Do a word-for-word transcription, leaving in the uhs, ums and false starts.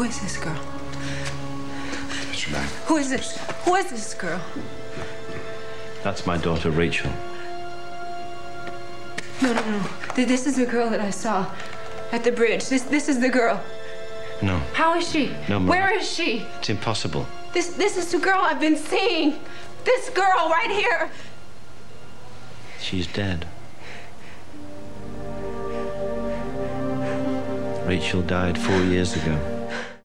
Who is this girl? What's your name? Who is this? Who is this girl? That's my daughter, Rachel. No, no, no. This is the girl that I saw at the bridge. This, this is the girl. No. How is she? No, Mother. Where is she? It's impossible. This, this is the girl I've been seeing. This girl right here. She's dead. Rachel died four years ago.